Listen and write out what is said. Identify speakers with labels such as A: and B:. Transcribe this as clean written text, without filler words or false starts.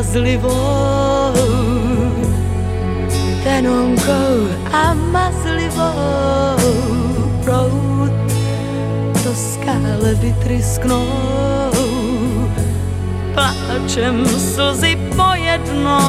A: mazlivou tenonkou a mazlivou proud do skále vytrysknou, pláčem slzy po jednom.